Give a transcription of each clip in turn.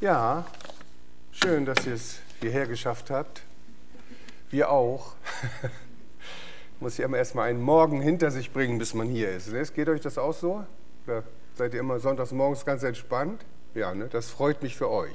Ja, schön, dass ihr es hierher geschafft habt. Wir auch. Muss ja immer erstmal einen Morgen hinter sich bringen, bis man hier ist. Geht euch das auch so? Oder seid ihr immer sonntags morgens ganz entspannt? Ja, ne? Das freut mich für euch.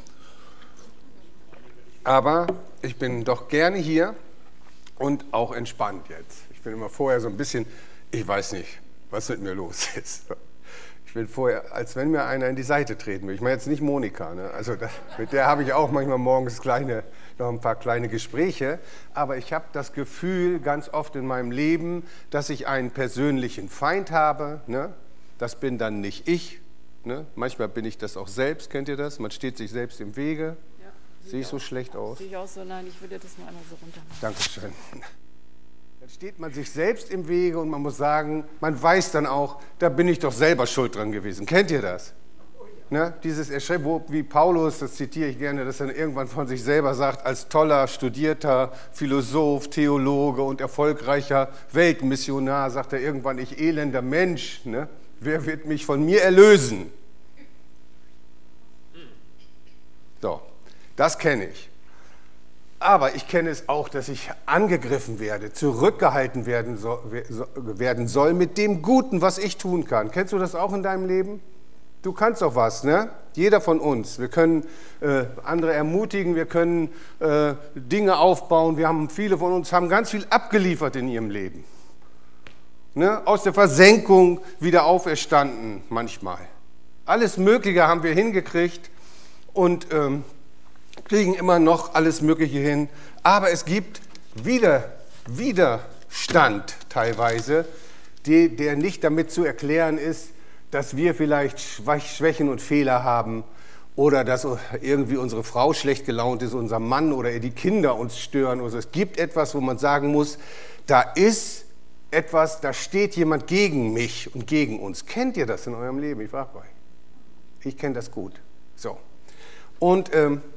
Aber ich bin doch gerne hier und auch entspannt jetzt. Ich bin immer vorher so ein bisschen, ich weiß nicht, was mit mir los ist. Ich bin vorher, als wenn mir einer in die Seite treten will. Ich meine jetzt nicht Monika, ne? Also mit der habe ich auch manchmal morgens noch ein paar kleine Gespräche. Aber ich habe das Gefühl ganz oft in meinem Leben, dass ich einen persönlichen Feind habe. Ne? Das bin dann nicht ich. Ne? Manchmal bin ich das auch selbst. Kennt ihr das? Man steht sich selbst im Wege. Ja, sehe ich so schlecht aus? Sehe ich auch so? Nein, ich würde das mal einmal so runter machen. Dankeschön. Dann steht man sich selbst im Wege und man muss sagen, man weiß dann auch, da bin ich doch selber schuld dran gewesen. Kennt ihr das? Ne? Dieses Erschrecken, wie Paulus, das zitiere ich gerne, dass er dann irgendwann von sich selber sagt, als toller, studierter Philosoph, Theologe und erfolgreicher Weltmissionar, sagt er irgendwann, ich elender Mensch, ne? Wer wird mich von mir erlösen? So, das kenne ich. Aber ich kenne es auch, dass ich angegriffen werde, zurückgehalten werden soll mit dem Guten, was ich tun kann. Kennst du das auch in deinem Leben? Du kannst doch was, ne? Jeder von uns. Wir können andere ermutigen, wir können Dinge aufbauen. Viele von uns haben ganz viel abgeliefert in ihrem Leben. Ne? Aus der Versenkung wieder auferstanden manchmal. Alles Mögliche haben wir hingekriegt und kriegen immer noch alles Mögliche hin. Aber es gibt Widerstand teilweise, der nicht damit zu erklären ist, dass wir vielleicht Schwächen und Fehler haben oder dass irgendwie unsere Frau schlecht gelaunt ist, unser Mann oder die Kinder uns stören. Also es gibt etwas, wo man sagen muss, da ist etwas, da steht jemand gegen mich und gegen uns. Kennt ihr das in eurem Leben? Ich frage euch. Ich kenne das gut. So. Und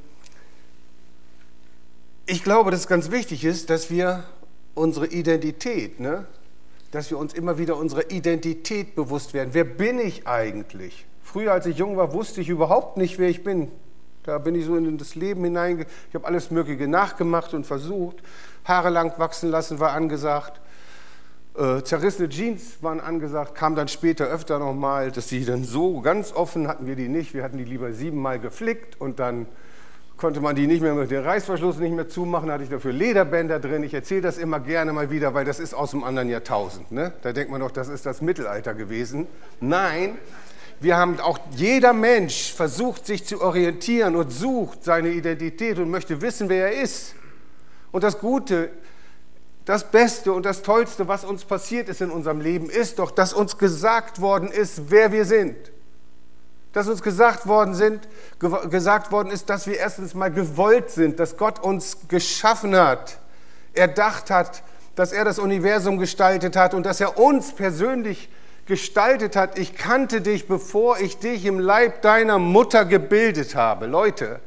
ich glaube, dass es ganz wichtig ist, dass wir unsere Identität, ne? Dass wir uns immer wieder unserer Identität bewusst werden. Wer bin ich eigentlich? Früher, als ich jung war, wusste ich überhaupt nicht, wer ich bin. Da bin ich so in das Leben hineingegangen. Ich habe alles Mögliche nachgemacht und versucht. Haare lang wachsen lassen war angesagt. Zerrissene Jeans waren angesagt, kam dann später öfter nochmal, dass die dann so ganz offen hatten wir die nicht. Wir hatten die lieber 7-mal geflickt und dann konnte man die nicht mehr mit dem Reißverschluss nicht mehr zumachen, hatte ich dafür Lederbänder drin. Ich erzähle das immer gerne mal wieder, weil das ist aus dem anderen Jahrtausend. Ne? Da denkt man doch, das ist das Mittelalter gewesen. Nein, jeder Mensch versucht sich zu orientieren und sucht seine Identität und möchte wissen, wer er ist. Und das Gute, das Beste und das Tollste, was uns passiert ist in unserem Leben, ist doch, dass uns gesagt worden ist, wer wir sind. Dass uns gesagt worden ist, dass wir erstens mal gewollt sind, dass Gott uns geschaffen hat, erdacht hat, dass er das Universum gestaltet hat und dass er uns persönlich gestaltet hat. Ich kannte dich, bevor ich dich im Leib deiner Mutter gebildet habe. Leute,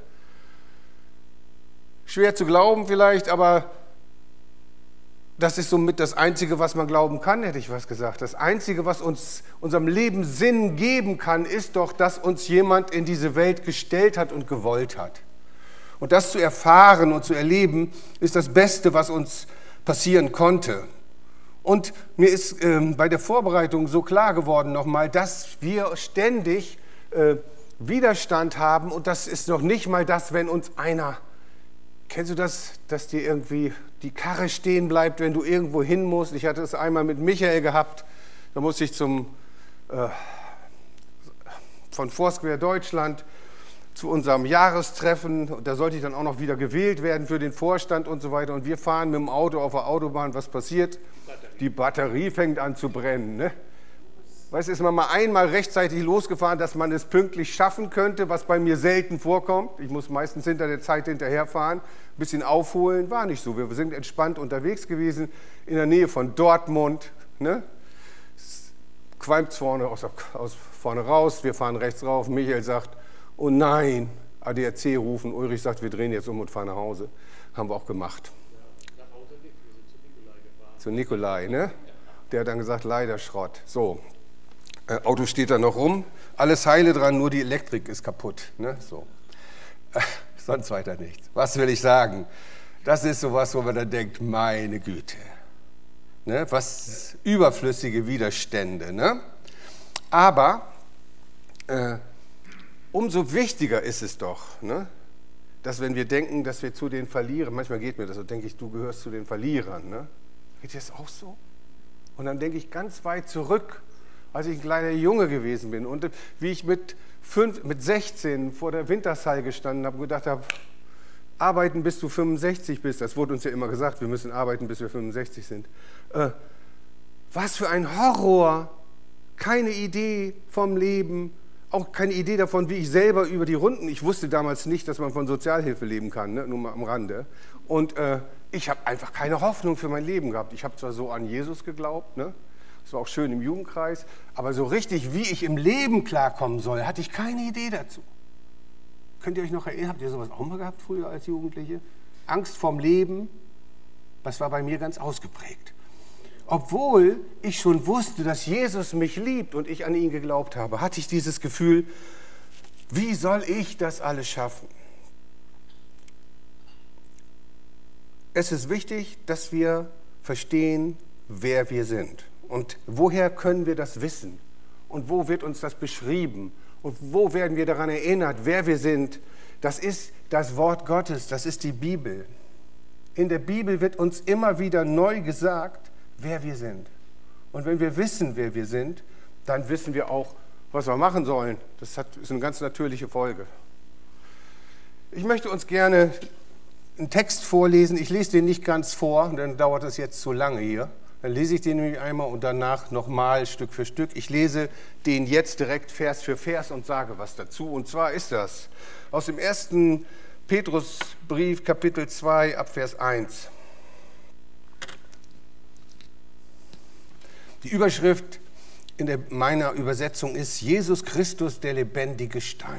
schwer zu glauben vielleicht, aber das ist somit das Einzige, was man glauben kann, hätte ich was gesagt. Das Einzige, was uns unserem Leben Sinn geben kann, ist doch, dass uns jemand in diese Welt gestellt hat und gewollt hat. Und das zu erfahren und zu erleben, ist das Beste, was uns passieren konnte. Und mir ist bei der Vorbereitung so klar geworden nochmal, dass wir ständig Widerstand haben und das ist noch nicht mal das, wenn uns einer... Kennst du das, dass dir irgendwie die Karre stehen bleibt, wenn du irgendwo hin musst? Ich hatte es einmal mit Michael gehabt, da musste ich von Foursquare Deutschland zu unserem Jahrestreffen. Da sollte ich dann auch noch wieder gewählt werden für den Vorstand und so weiter. Und wir fahren mit dem Auto auf der Autobahn. Was passiert? Die Batterie fängt an zu brennen. Ne? Weißt du, ist man mal einmal rechtzeitig losgefahren, dass man es pünktlich schaffen könnte, was bei mir selten vorkommt. Ich muss meistens hinter der Zeit hinterherfahren, ein bisschen aufholen. War nicht so. Wir sind entspannt unterwegs gewesen, in der Nähe von Dortmund. Ne? Es qualmt vorne vorne raus, wir fahren rechts rauf. Michael sagt, oh nein, ADAC rufen. Ulrich sagt, wir drehen jetzt um und fahren nach Hause. Haben wir auch gemacht. Ja, nach Hause nicht, wir sind zu Nikolai gefahren. Zu Nikolai, ne? Der hat dann gesagt, leider Schrott. So. Auto steht da noch rum, alles heile dran, nur die Elektrik ist kaputt. Ne? So. Sonst weiter nichts. Was will ich sagen? Das ist sowas, wo man dann denkt, meine Güte. Ne? Was überflüssige Widerstände. Ne? Aber umso wichtiger ist es doch, ne? Dass wenn wir denken, dass wir zu den Verlierern, manchmal geht mir das so, denke ich, du gehörst zu den Verlierern. Ne? Geht dir das auch so? Und dann denke ich ganz weit zurück, als ich ein kleiner Junge gewesen bin und wie ich mit 16 vor der Wintershall gestanden habe und gedacht habe, arbeiten bis du 65 bist, das wurde uns ja immer gesagt, wir müssen arbeiten, bis wir 65 sind. Was für ein Horror, keine Idee vom Leben, auch keine Idee davon, wie ich selber über die Runden, ich wusste damals nicht, dass man von Sozialhilfe leben kann, ne? Nur mal am Rande. Und ich habe einfach keine Hoffnung für mein Leben gehabt. Ich habe zwar so an Jesus geglaubt, ne? Das war auch schön im Jugendkreis, aber so richtig, wie ich im Leben klarkommen soll, hatte ich keine Idee dazu. Könnt ihr euch noch erinnern, habt ihr sowas auch mal gehabt früher als Jugendliche? Angst vorm Leben, das war bei mir ganz ausgeprägt. Obwohl ich schon wusste, dass Jesus mich liebt und ich an ihn geglaubt habe, hatte ich dieses Gefühl, wie soll ich das alles schaffen? Es ist wichtig, dass wir verstehen, wer wir sind. Und woher können wir das wissen? Und wo wird uns das beschrieben? Und wo werden wir daran erinnert, wer wir sind? Das ist das Wort Gottes, das ist die Bibel. In der Bibel wird uns immer wieder neu gesagt, wer wir sind. Und wenn wir wissen, wer wir sind, dann wissen wir auch, was wir machen sollen. Das ist eine ganz natürliche Folge. Ich möchte uns gerne einen Text vorlesen. Ich lese den nicht ganz vor, dann dauert das jetzt zu lange hier. Dann lese ich den nämlich einmal und danach nochmal Stück für Stück. Ich lese den jetzt direkt Vers für Vers und sage was dazu. Und zwar ist das aus dem 1. Petrusbrief, Kapitel 2, ab Vers 1. Die Überschrift in meiner Übersetzung ist Jesus Christus, der lebendige Stein.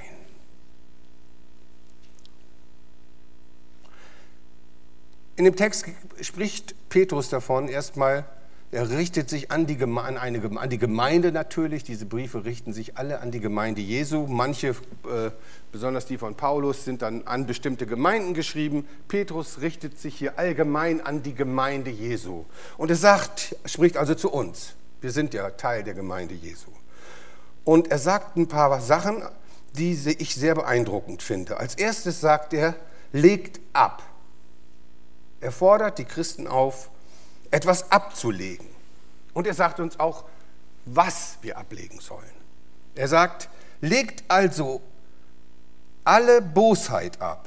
In dem Text spricht Petrus davon, erstmal, er richtet sich an die Gemeinde natürlich, diese Briefe richten sich alle an die Gemeinde Jesu, manche, besonders die von Paulus, sind dann an bestimmte Gemeinden geschrieben. Petrus richtet sich hier allgemein an die Gemeinde Jesu. Und er spricht also zu uns, wir sind ja Teil der Gemeinde Jesu. Und er sagt ein paar Sachen, die ich sehr beeindruckend finde. Als erstes sagt er, legt ab. Er fordert die Christen auf, etwas abzulegen. Und er sagt uns auch, was wir ablegen sollen. Er sagt, legt also alle Bosheit ab,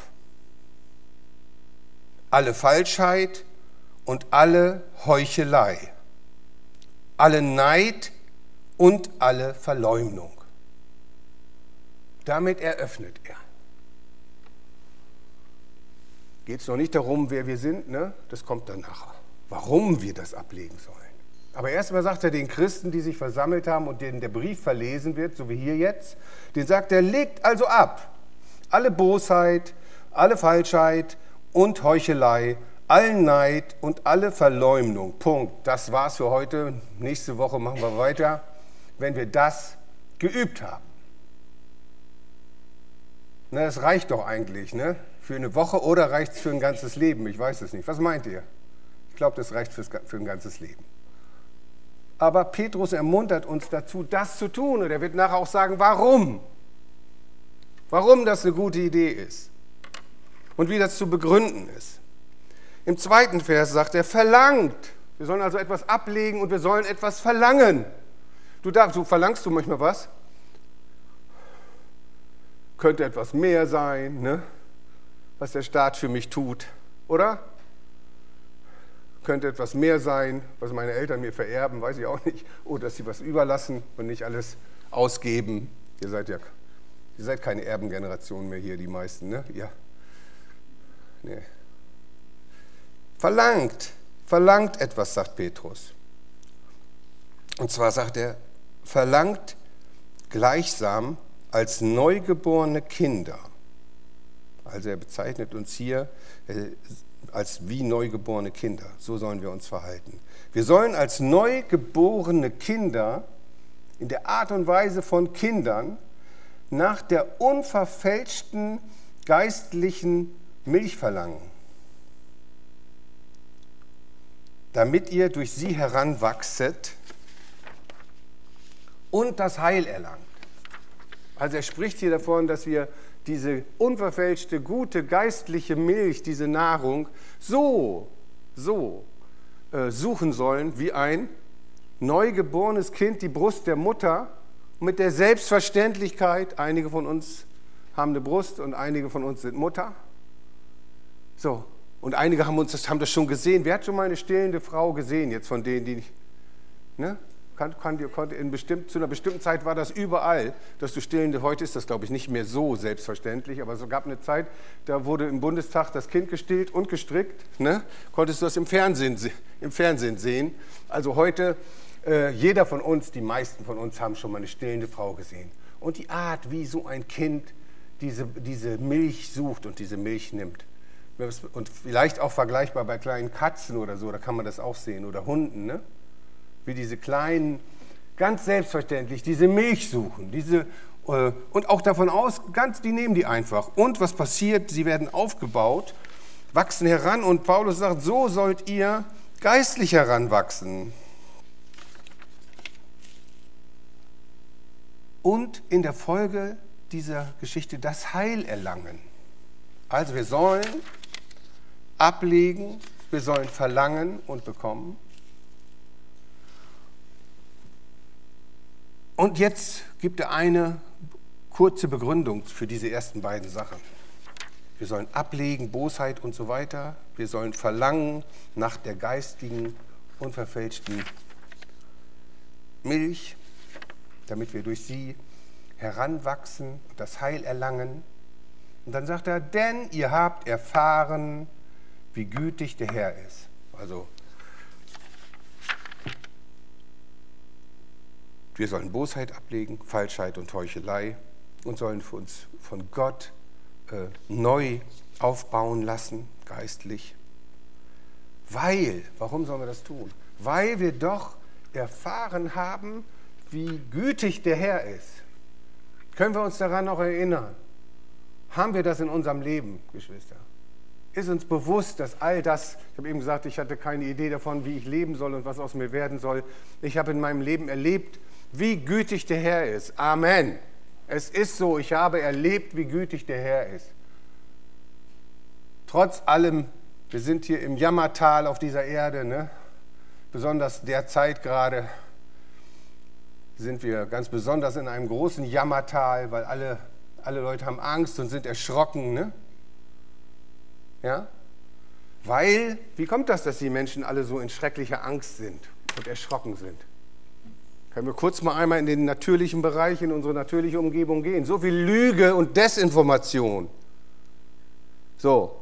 alle Falschheit und alle Heuchelei, alle Neid und alle Verleumdung. Damit eröffnet er. Geht es noch nicht darum, wer wir sind, ne? Das kommt dann nachher. Warum wir das ablegen sollen. Aber erstmal sagt er den Christen, die sich versammelt haben und denen der Brief verlesen wird, so wie hier jetzt, den sagt er, legt also ab alle Bosheit, alle Falschheit und Heuchelei, allen Neid und alle Verleumdung. Punkt. Das war's für heute. Nächste Woche machen wir weiter, wenn wir das geübt haben. Na, das reicht doch eigentlich, ne? Für eine Woche oder reicht es für ein ganzes Leben? Ich weiß es nicht. Was meint ihr? Ich glaube, das reicht für ein ganzes Leben. Aber Petrus ermuntert uns dazu, das zu tun. Und er wird nachher auch sagen, warum. Warum das eine gute Idee ist. Und wie das zu begründen ist. Im 2. Vers sagt er, verlangt. Wir sollen also etwas ablegen und wir sollen etwas verlangen. Verlangst du manchmal was? Könnte etwas mehr sein, ne? Was der Staat für mich tut, oder? Könnte etwas mehr sein, was meine Eltern mir vererben, weiß ich auch nicht. Oder dass sie was überlassen und nicht alles ausgeben. Ihr seid keine Erbengeneration mehr hier, die meisten, ne? Ja. Nee. Verlangt etwas, sagt Petrus. Und zwar sagt er, verlangt gleichsam als neugeborene Kinder. Also er bezeichnet uns hier als wie neugeborene Kinder. So sollen wir uns verhalten. Wir sollen als neugeborene Kinder in der Art und Weise von Kindern nach der unverfälschten geistlichen Milch verlangen, damit ihr durch sie heranwachset und das Heil erlangt. Also er spricht hier davon, dass wir diese unverfälschte, gute geistliche Milch, diese Nahrung, so suchen sollen, wie ein neugeborenes Kind die Brust der Mutter, mit der Selbstverständlichkeit, einige von uns haben eine Brust und einige von uns sind Mutter. So, und einige haben das schon gesehen. Wer hat schon mal eine stillende Frau gesehen, jetzt von denen, die, ne? Zu einer bestimmten Zeit war das überall, dass du stillende, heute ist das, glaube ich, nicht mehr so selbstverständlich, aber es gab eine Zeit, da wurde im Bundestag das Kind gestillt und gestrickt, ne? Konntest du das im Fernsehen sehen. Also heute, jeder von uns, die meisten von uns haben schon mal eine stillende Frau gesehen. Und die Art, wie so ein Kind diese Milch sucht und diese Milch nimmt. Und vielleicht auch vergleichbar bei kleinen Katzen oder so, da kann man das auch sehen, oder Hunden, ne? Wie diese kleinen, ganz selbstverständlich, diese Milch suchen, und auch davon aus, die nehmen die einfach. Und was passiert? Sie werden aufgebaut, wachsen heran und Paulus sagt, so sollt ihr geistlich heranwachsen. Und in der Folge dieser Geschichte das Heil erlangen. Also wir sollen ablegen, wir sollen verlangen und bekommen. Und jetzt gibt er eine kurze Begründung für diese ersten beiden Sachen. Wir sollen ablegen, Bosheit und so weiter. Wir sollen verlangen nach der geistigen, unverfälschten Milch, damit wir durch sie heranwachsen und das Heil erlangen. Und dann sagt er, denn ihr habt erfahren, wie gütig der Herr ist. Also, wir sollen Bosheit ablegen, Falschheit und Heuchelei und sollen uns von Gott neu aufbauen lassen, geistlich. Warum sollen wir das tun? Weil wir doch erfahren haben, wie gütig der Herr ist. Können wir uns daran noch erinnern? Haben wir das in unserem Leben, Geschwister? Ist uns bewusst, dass all das, ich habe eben gesagt, ich hatte keine Idee davon, wie ich leben soll und was aus mir werden soll. Ich habe in meinem Leben erlebt, wie gütig der Herr ist. Amen. Es ist so, ich habe erlebt, wie gütig der Herr ist. Trotz allem, wir sind hier im Jammertal auf dieser Erde, ne? Besonders derzeit gerade sind wir ganz besonders in einem großen Jammertal, weil alle Leute haben Angst und sind erschrocken. Ne? Ja? Wie kommt das, dass die Menschen alle so in schrecklicher Angst sind und erschrocken sind? Können wir kurz mal einmal in den natürlichen Bereich, in unsere natürliche Umgebung gehen. So viel Lüge und Desinformation. So.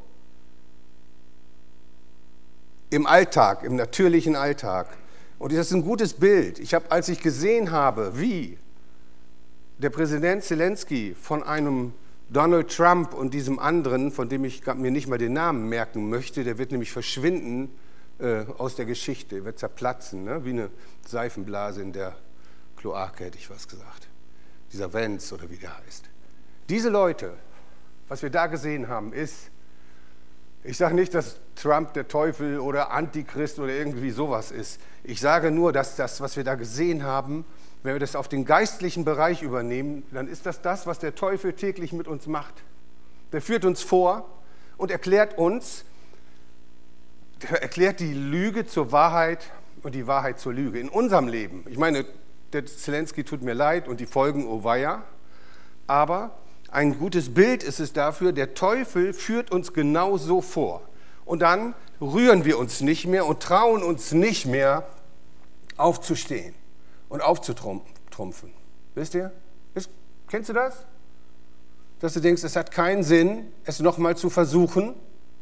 Im Alltag, im natürlichen Alltag. Und das ist ein gutes Bild. Als ich gesehen habe, wie der Präsident Zelensky von einem Donald Trump und diesem anderen, von dem ich mir nicht mal den Namen merken möchte, der wird nämlich verschwinden aus der Geschichte, wird zerplatzen, ne? Wie eine Seifenblase in der Kloake, hätte ich was gesagt. Dieser Vance oder wie der heißt. Diese Leute, was wir da gesehen haben, ist, ich sage nicht, dass Trump der Teufel oder Antichrist oder irgendwie sowas ist. Ich sage nur, dass das, was wir da gesehen haben, wenn wir das auf den geistlichen Bereich übernehmen, dann ist das, was der Teufel täglich mit uns macht. Der führt uns vor und erklärt die Lüge zur Wahrheit und die Wahrheit zur Lüge in unserem Leben. Ich meine, der Zelensky tut mir leid und die Folgen, oh weia, aber ein gutes Bild ist es dafür, der Teufel führt uns genau so vor. Und dann rühren wir uns nicht mehr und trauen uns nicht mehr aufzustehen und aufzutrumpfen. Wisst ihr? Kennst du das? Dass du denkst, es hat keinen Sinn, es nochmal zu versuchen,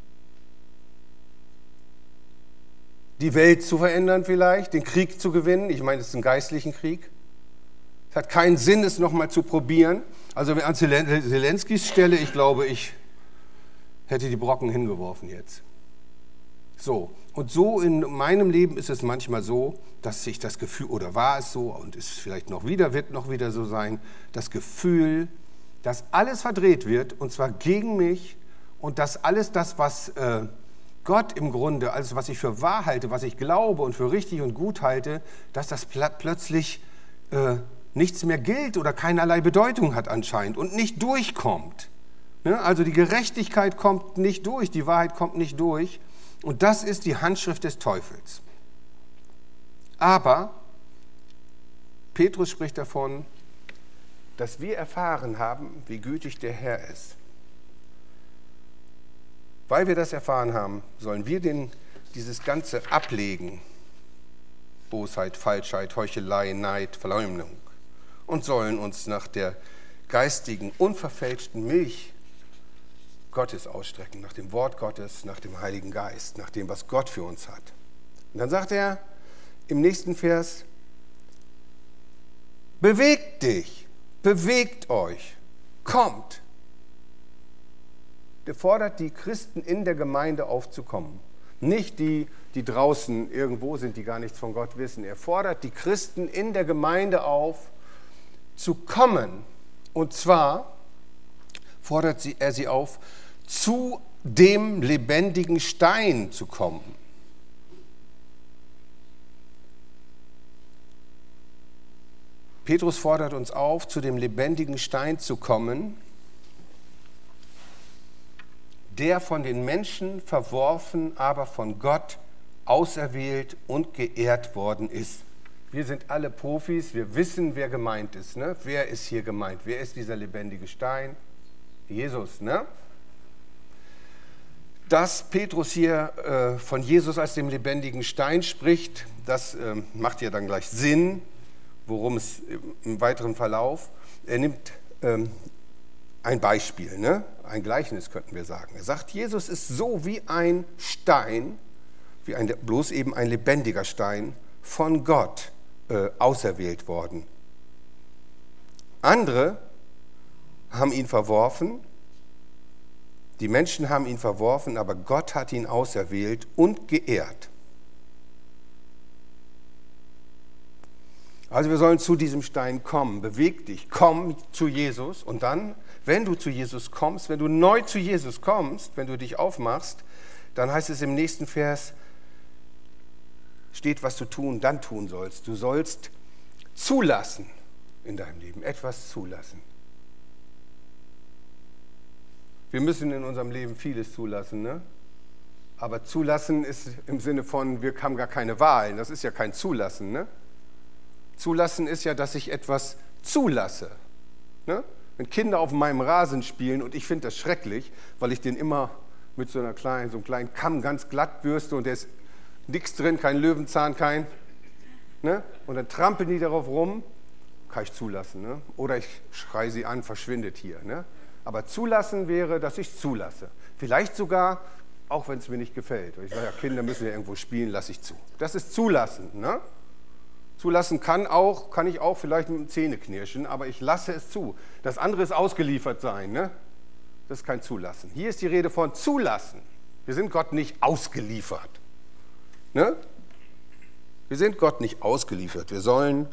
die Welt zu verändern vielleicht, den Krieg zu gewinnen. Ich meine, es ist ein geistlichen Krieg. Es hat keinen Sinn, es nochmal zu probieren. Also an Zelenskys Stelle, ich glaube, ich hätte die Brocken hingeworfen jetzt. So, und so in meinem Leben ist es manchmal so, dass sich das Gefühl, oder war es so, und ist vielleicht wird noch wieder so sein, das Gefühl dass alles verdreht wird, und zwar gegen mich, und dass alles das, was Gott im Grunde, alles, was ich für wahr halte, was ich glaube und für richtig und gut halte, dass das plötzlich nichts mehr gilt oder keinerlei Bedeutung hat anscheinend und nicht durchkommt. Ne? Also die Gerechtigkeit kommt nicht durch, die Wahrheit kommt nicht durch. Und das ist die Handschrift des Teufels. Aber Petrus spricht davon, dass wir erfahren haben, wie gütig der Herr ist. Weil wir das erfahren haben, sollen wir dieses Ganze ablegen. Bosheit, Falschheit, Heuchelei, Neid, Verleumdung. Und sollen uns nach der geistigen, unverfälschten Milch Gottes ausstrecken, nach dem Wort Gottes, nach dem Heiligen Geist, nach dem, was Gott für uns hat. Und dann sagt er im nächsten Vers, bewegt dich, bewegt euch, kommt. Der fordert die Christen in der Gemeinde aufzukommen. Nicht die draußen irgendwo sind, die gar nichts von Gott wissen. Er fordert die Christen in der Gemeinde auf, zu kommen. Und zwar fordert er sie auf, zu dem lebendigen Stein zu kommen. Petrus fordert uns auf, zu dem lebendigen Stein zu kommen, der von den Menschen verworfen, aber von Gott auserwählt und geehrt worden ist. Wir sind alle Profis, wir wissen, wer gemeint ist. Ne? Wer ist hier gemeint? Wer ist dieser lebendige Stein? Jesus, ne? Dass Petrus hier von Jesus als dem lebendigen Stein spricht, das macht ja dann gleich Sinn, worum es im weiteren Verlauf. Er nimmt ein Beispiel, ne? Ein Gleichnis könnten wir sagen. Er sagt, Jesus ist so wie ein Stein, bloß eben ein lebendiger Stein, von Gott auserwählt worden. Andere haben ihn verworfen, die Menschen haben ihn verworfen, aber Gott hat ihn auserwählt und geehrt. Also wir sollen zu diesem Stein kommen, beweg dich, komm zu Jesus und dann, wenn du zu Jesus kommst, wenn du neu zu Jesus kommst, wenn du dich aufmachst, dann heißt es im nächsten Vers, steht, was du dann tun sollst. Du sollst zulassen in deinem Leben, etwas zulassen. Wir müssen in unserem Leben vieles zulassen, ne? Aber zulassen ist im Sinne von, wir haben gar keine Wahl. Das ist ja kein Zulassen, ne? Zulassen ist ja, dass ich etwas zulasse. Ne? Wenn Kinder auf meinem Rasen spielen und ich finde das schrecklich, weil ich den immer mit so einem kleinen Kamm ganz glatt bürste und da ist nichts drin, kein Löwenzahn, ne? Und dann trampeln die darauf rum, kann ich zulassen. Ne? Oder ich schreie sie an, verschwindet hier. Ne? Aber zulassen wäre, dass ich zulasse. Vielleicht sogar, auch wenn es mir nicht gefällt. Ich sage ja, Kinder müssen ja irgendwo spielen, lasse ich zu. Das ist zulassen. Ne? Zulassen kann ich auch vielleicht mit dem Zähneknirschen, aber ich lasse es zu. Das andere ist ausgeliefert sein. Ne? Das ist kein Zulassen. Hier ist die Rede von zulassen. Wir sind Gott nicht ausgeliefert. Ne? Wir sind Gott nicht ausgeliefert. Wir sollen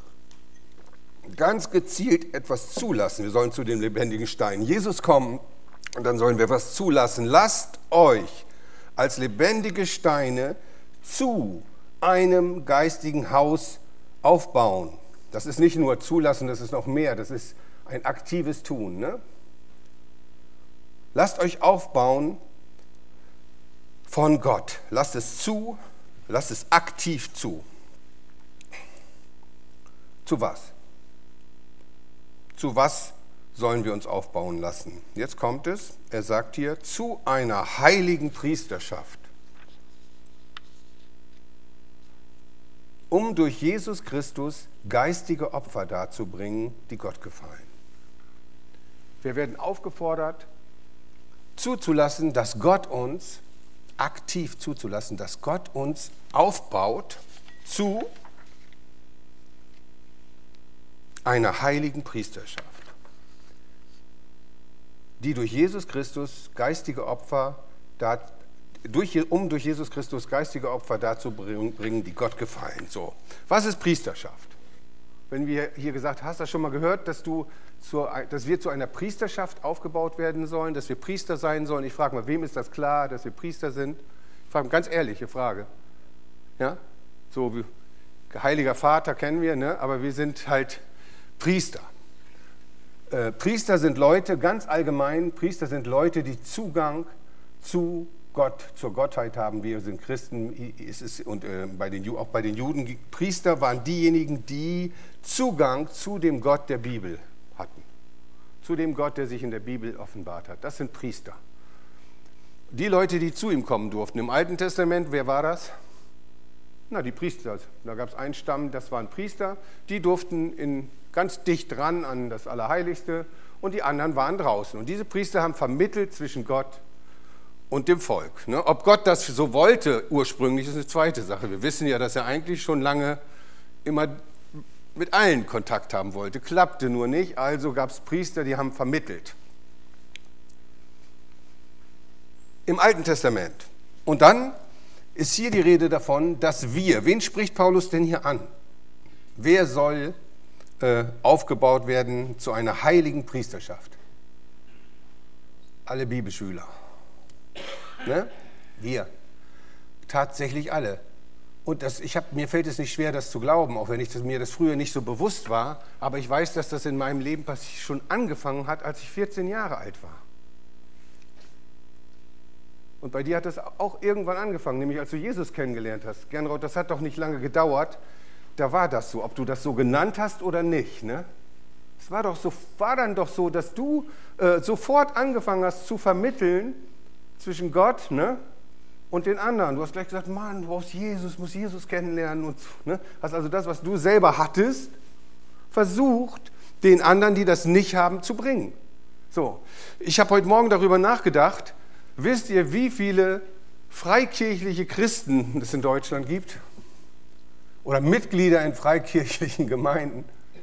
ganz gezielt etwas zulassen. Wir sollen zu dem lebendigen Stein Jesus kommen und dann sollen wir was zulassen. Lasst euch als lebendige Steine zu einem geistigen Haus aufbauen. Das ist nicht nur zulassen, das ist noch mehr, das ist ein aktives Tun. Ne? Lasst euch aufbauen von Gott. Lasst es zu, lasst es aktiv zu. Zu was? Zu was sollen wir uns aufbauen lassen? Jetzt kommt es, er sagt hier, zu einer heiligen Priesterschaft, um durch Jesus Christus geistige Opfer darzubringen, die Gott gefallen. Wir werden aufgefordert, zuzulassen, dass Gott uns, aktiv zuzulassen, dass Gott uns aufbaut zu einer heiligen Priesterschaft, die durch Jesus Christus geistige Opfer, um durch Jesus Christus geistige Opfer dazu bringen, die Gott gefallen. So, was ist Priesterschaft? wenn wir hier gesagt, hast du schon mal gehört, dass wir zu einer Priesterschaft aufgebaut werden sollen, dass wir Priester sein sollen? Ich frage mal, wem ist das klar, dass wir Priester sind? Ich frage eine ganz ehrliche Frage. Ja? So wie Heiliger Vater kennen wir, ne? Aber wir sind halt Priester. Priester sind Leute, ganz allgemein, Priester sind Leute, die Zugang zu Gott, zur Gottheit haben. Wir sind Christen und auch bei den Juden. Priester waren diejenigen, die Zugang zu dem Gott der Bibel hatten. Zu dem Gott, der sich in der Bibel offenbart hat. Das sind Priester. Die Leute, die zu ihm kommen durften. Im Alten Testament, wer war das? Na, die Priester. Da gab es einen Stamm, das waren Priester. Die durften ganz dicht dran an das Allerheiligste und die anderen waren draußen. Und diese Priester haben vermittelt zwischen Gott und dem Volk. Ne? Ob Gott das so wollte ursprünglich, ist eine zweite Sache. Wir wissen ja, dass er eigentlich schon lange immer mit allen Kontakt haben wollte. Klappte nur nicht, also gab es Priester, die haben vermittelt. Im Alten Testament. Und dann ist hier die Rede davon, dass wen spricht Paulus denn hier an? Wer soll aufgebaut werden zu einer heiligen Priesterschaft? Alle Bibelschüler. Ne? Wir. Tatsächlich alle. Und mir fällt es nicht schwer, das zu glauben, auch wenn mir das früher nicht so bewusst war, aber ich weiß, dass das in meinem Leben schon angefangen hat, als ich 14 Jahre alt war. Und bei dir hat das auch irgendwann angefangen, nämlich als du Jesus kennengelernt hast. Gernot, das hat doch nicht lange gedauert, da war das so, ob du das so genannt hast oder nicht. Ne? Es war dann doch so, dass du sofort angefangen hast zu vermitteln zwischen Gott, ne, und den anderen. Du hast gleich gesagt, Mann, du musst Jesus kennenlernen. Und, ne? Hast also das, was du selber hattest, versucht, den anderen, die das nicht haben, zu bringen. So, ich habe heute Morgen darüber nachgedacht. Wisst ihr, wie viele freikirchliche Christen es in Deutschland gibt? Oder Mitglieder in freikirchlichen Gemeinden?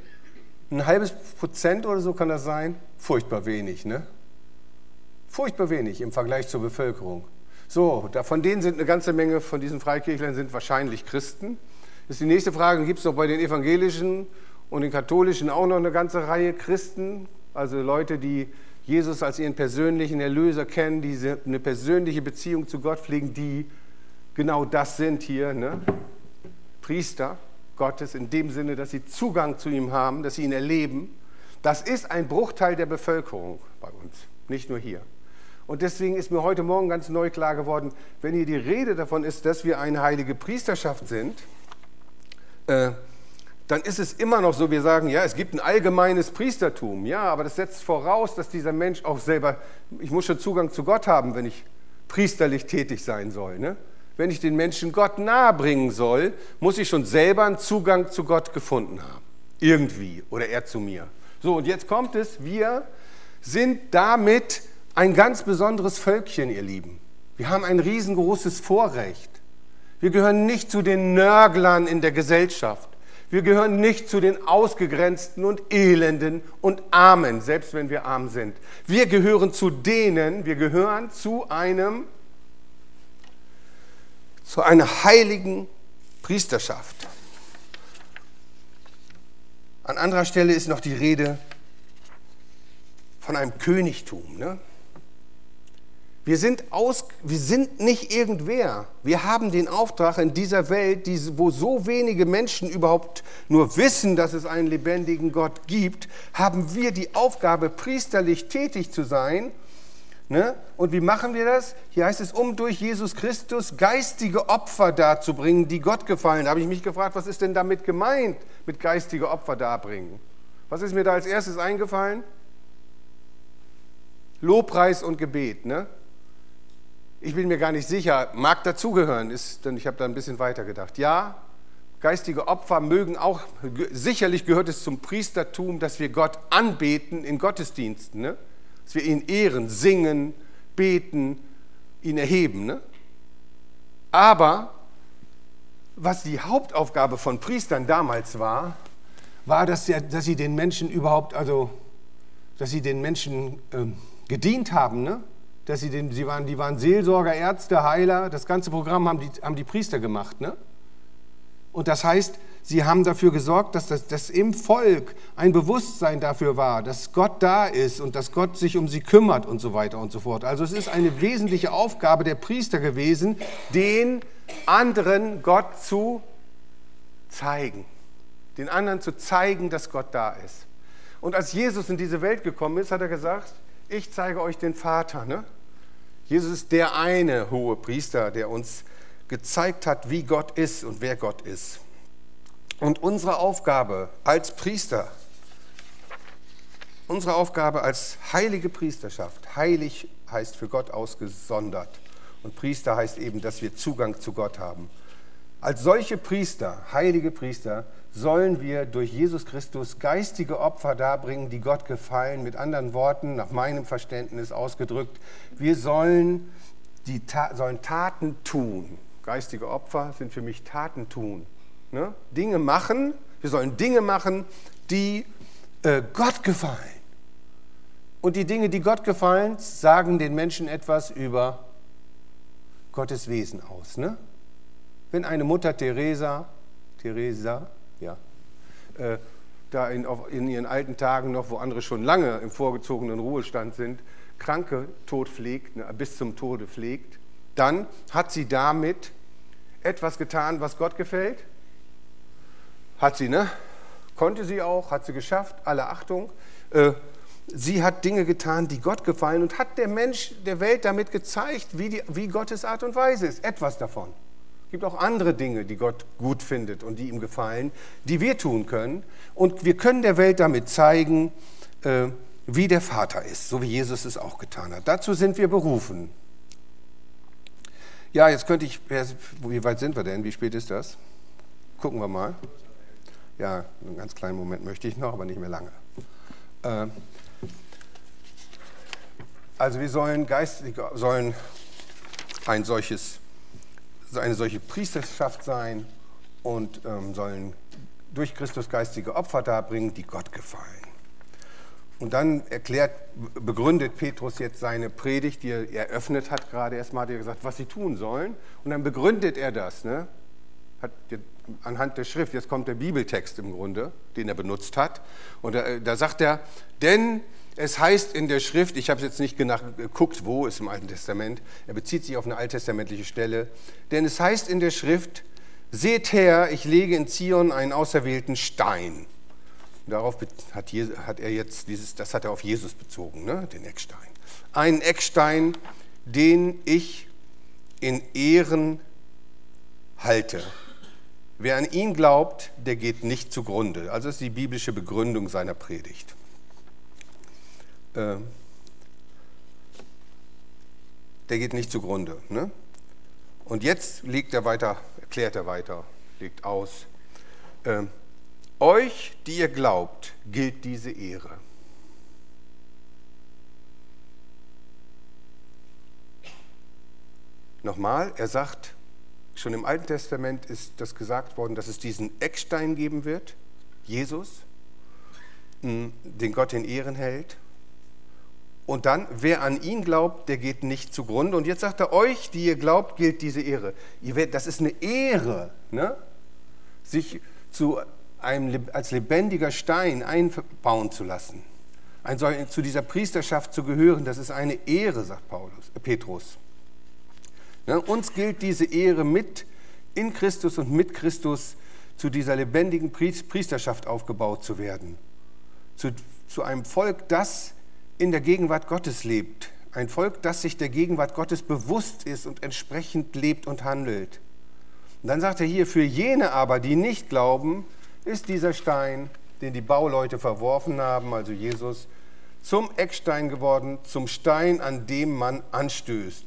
0,5% oder so kann das sein? Furchtbar wenig, ne? Furchtbar wenig im Vergleich zur Bevölkerung. So, von denen sind eine ganze Menge von diesen Freikirchlern sind wahrscheinlich Christen. Das ist die nächste Frage. Gibt es doch bei den Evangelischen und den Katholischen auch noch eine ganze Reihe Christen? Also Leute, die Jesus als ihren persönlichen Erlöser kennen, die eine persönliche Beziehung zu Gott pflegen, die genau das sind hier, ne? Priester Gottes, in dem Sinne, dass sie Zugang zu ihm haben, dass sie ihn erleben. Das ist ein Bruchteil der Bevölkerung bei uns, nicht nur hier. Und deswegen ist mir heute Morgen ganz neu klar geworden, wenn hier die Rede davon ist, dass wir eine heilige Priesterschaft sind, dann ist es immer noch so, wir sagen, ja, es gibt ein allgemeines Priestertum, ja, aber das setzt voraus, dass dieser Mensch auch selber, ich muss schon Zugang zu Gott haben, wenn ich priesterlich tätig sein soll, ne? Wenn ich den Menschen Gott nahebringen soll, muss ich schon selber einen Zugang zu Gott gefunden haben. Irgendwie. Oder er zu mir. So, und jetzt kommt es, wir sind damit ein ganz besonderes Völkchen, ihr Lieben. Wir haben ein riesengroßes Vorrecht. Wir gehören nicht zu den Nörglern in der Gesellschaft. Wir gehören nicht zu den Ausgegrenzten und Elenden und Armen, selbst wenn wir arm sind. Wir gehören zu einer heiligen Priesterschaft. An anderer Stelle ist noch die Rede von einem Königtum. Ne? Wir sind nicht irgendwer. Wir haben den Auftrag in dieser Welt, wo so wenige Menschen überhaupt nur wissen, dass es einen lebendigen Gott gibt, haben wir die Aufgabe, priesterlich tätig zu sein. Ne? Und wie machen wir das? Hier heißt es, um durch Jesus Christus geistige Opfer darzubringen, die Gott gefallen. Da habe ich mich gefragt, was ist denn damit gemeint, mit geistige Opfer darbringen? Was ist mir da als erstes eingefallen? Lobpreis und Gebet. Ne? Ich bin mir gar nicht sicher, mag dazugehören, denn ich habe da ein bisschen weiter gedacht. Ja, geistige Opfer mögen auch, sicherlich gehört es zum Priestertum, dass wir Gott anbeten in Gottesdiensten, ne? Dass wir ihn ehren, singen, beten, ihn erheben. Ne? Aber was die Hauptaufgabe von Priestern damals war, dass sie den Menschen gedient haben. Ne? Die waren Seelsorger, Ärzte, Heiler, das ganze Programm haben die Priester gemacht. Ne? Und das heißt, sie haben dafür gesorgt, dass im Volk ein Bewusstsein dafür war, dass Gott da ist und dass Gott sich um sie kümmert und so weiter und so fort. Also es ist eine wesentliche Aufgabe der Priester gewesen, den anderen Gott zu zeigen. Den anderen zu zeigen, dass Gott da ist. Und als Jesus in diese Welt gekommen ist, hat er gesagt, ich zeige euch den Vater. Ne? Jesus ist der eine hohe Priester, der uns gezeigt hat, wie Gott ist und wer Gott ist. Und unsere Aufgabe als Priester, unsere Aufgabe als heilige Priesterschaft, heilig heißt für Gott ausgesondert und Priester heißt eben, dass wir Zugang zu Gott haben. Als solche Priester, heilige Priester, sollen wir durch Jesus Christus geistige Opfer darbringen, die Gott gefallen. Mit anderen Worten, nach meinem Verständnis ausgedrückt, wir sollen Taten tun. Geistige Opfer sind für mich Taten tun. Ne? Dinge machen, wir sollen Dinge machen, die Gott gefallen. Und die Dinge, die Gott gefallen, sagen den Menschen etwas über Gottes Wesen aus. Ne? Wenn eine Mutter Teresa, ja, da in ihren alten Tagen noch, wo andere schon lange im vorgezogenen Ruhestand sind, Kranke tot pflegt, ne, bis zum Tode pflegt, dann hat sie damit etwas getan, was Gott gefällt. Hat sie, ne? Konnte sie auch, hat sie geschafft, alle Achtung. Sie hat Dinge getan, die Gott gefallen und hat der Mensch der Welt damit gezeigt, wie Gottes Art und Weise ist. Etwas davon. Es gibt auch andere Dinge, die Gott gut findet und die ihm gefallen, die wir tun können. Und wir können der Welt damit zeigen, wie der Vater ist, so wie Jesus es auch getan hat. Dazu sind wir berufen. Ja, jetzt könnte ich, wie weit sind wir denn? Wie spät ist das? Gucken wir mal. Ja, einen ganz kleinen Moment möchte ich noch, aber nicht mehr lange. Also wir sollen eine solche Priesterschaft sein und sollen durch Christus geistige Opfer darbringen, die Gott gefallen. Und dann begründet Petrus jetzt seine Predigt, die er eröffnet hat gerade erstmal, hat er gesagt, was sie tun sollen. Und dann begründet er das, ne? Anhand der Schrift, jetzt kommt der Bibeltext im Grunde, den er benutzt hat. Und da sagt er, denn es heißt in der Schrift, ich habe es jetzt nicht geguckt, wo ist im Alten Testament, er bezieht sich auf eine alttestamentliche Stelle, denn es heißt in der Schrift, seht her, ich lege in Zion einen auserwählten Stein. Darauf hat er jetzt das hat er auf Jesus bezogen, ne? Den Eckstein. Einen Eckstein, den ich in Ehren halte. Wer an ihn glaubt, der geht nicht zugrunde. Also das ist die biblische Begründung seiner Predigt. Der geht nicht zugrunde. Ne? Und jetzt erklärt er weiter, legt aus. Euch, die ihr glaubt, gilt diese Ehre. Nochmal, er sagt, schon im Alten Testament ist das gesagt worden, dass es diesen Eckstein geben wird, Jesus, den Gott in Ehren hält. Und dann, wer an ihn glaubt, der geht nicht zugrunde. Und jetzt sagt er, euch, die ihr glaubt, gilt diese Ehre. Das ist eine Ehre, ne? Sich als lebendiger Stein einbauen zu lassen. Zu dieser Priesterschaft zu gehören, das ist eine Ehre, sagt Petrus. Ne? Uns gilt diese Ehre in Christus und mit Christus zu dieser lebendigen Priesterschaft aufgebaut zu werden. Zu einem Volk, das in der Gegenwart Gottes lebt. Ein Volk, das sich der Gegenwart Gottes bewusst ist und entsprechend lebt und handelt. Und dann sagt er hier, für jene aber, die nicht glauben, ist dieser Stein, den die Bauleute verworfen haben, also Jesus, zum Eckstein geworden, zum Stein, an dem man anstößt.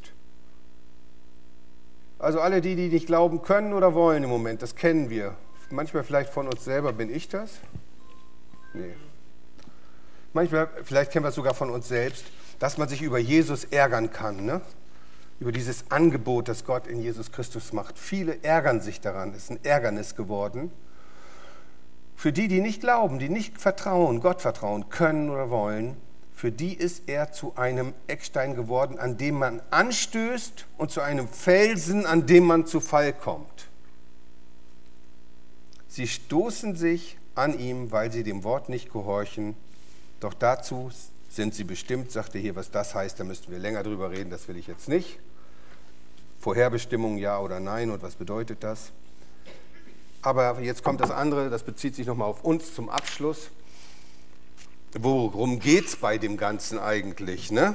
Also alle die nicht glauben können oder wollen im Moment, das kennen wir. Manchmal vielleicht von uns selber, bin ich das? Nee. Manchmal, vielleicht kennen wir es sogar von uns selbst, dass man sich über Jesus ärgern kann, ne? Über dieses Angebot, das Gott in Jesus Christus macht. Viele ärgern sich daran, es ist ein Ärgernis geworden. Für die nicht glauben, die nicht vertrauen, Gott vertrauen können oder wollen, für die ist er zu einem Eckstein geworden, an dem man anstößt und zu einem Felsen, an dem man zu Fall kommt. Sie stoßen sich an ihm, weil sie dem Wort nicht gehorchen. Doch dazu sind sie bestimmt, sagt er hier, was das heißt, da müssten wir länger drüber reden, das will ich jetzt nicht. Vorherbestimmung, ja oder nein, und was bedeutet das? Aber jetzt kommt das andere, das bezieht sich nochmal auf uns zum Abschluss. Worum geht es bei dem Ganzen eigentlich, ne?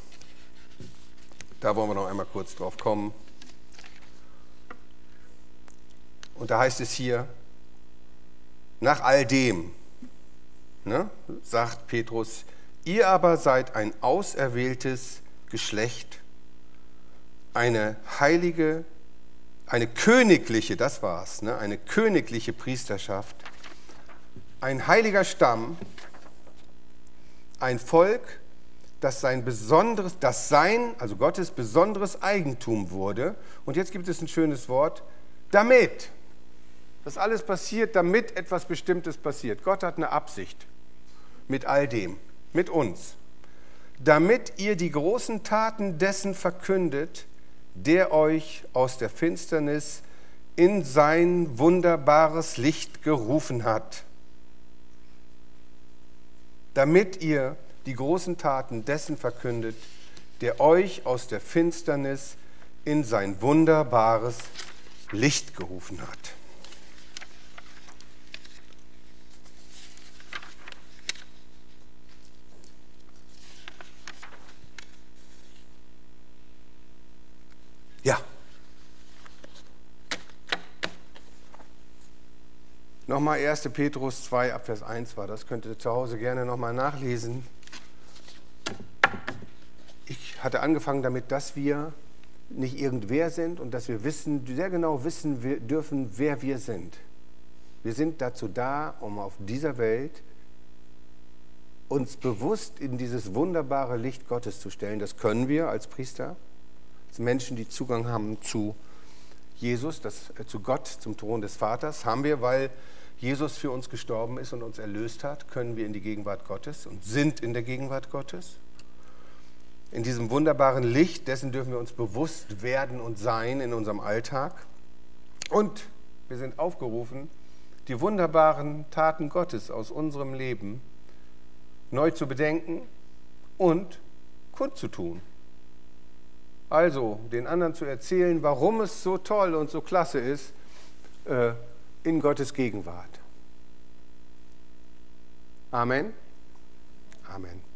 Da wollen wir noch einmal kurz drauf kommen. Und da heißt es hier, nach all dem, ne, sagt Petrus, ihr aber seid ein auserwähltes Geschlecht, eine heilige, eine königliche, das war's, ne, eine königliche Priesterschaft, ein heiliger Stamm, ein Volk, das also Gottes besonderes Eigentum wurde. Und jetzt gibt es ein schönes Wort, damit. Das alles passiert, damit etwas Bestimmtes passiert. Gott hat eine Absicht mit all dem, mit uns. Damit ihr die großen Taten dessen verkündet, der euch aus der Finsternis in sein wunderbares Licht gerufen hat. Damit ihr die großen Taten dessen verkündet, der euch aus der Finsternis in sein wunderbares Licht gerufen hat. Ja. Nochmal 1. Petrus 2, Abvers 1 war das. Könnt ihr zu Hause gerne nochmal nachlesen. Ich hatte angefangen damit, dass wir nicht irgendwer sind und dass wir sehr genau wissen dürfen, wer wir sind. Wir sind dazu da, um auf dieser Welt uns bewusst in dieses wunderbare Licht Gottes zu stellen. Das können wir als Priester, als Menschen, die Zugang haben zu Jesus, zu Gott, zum Thron des Vaters. Haben wir, weil Jesus für uns gestorben ist und uns erlöst hat, können wir in die Gegenwart Gottes und sind in der Gegenwart Gottes. In diesem wunderbaren Licht, dessen dürfen wir uns bewusst werden und sein in unserem Alltag. Und wir sind aufgerufen, die wunderbaren Taten Gottes aus unserem Leben neu zu bedenken und kundzutun. Also den anderen zu erzählen, warum es so toll und so klasse ist, in Gottes Gegenwart. Amen. Amen.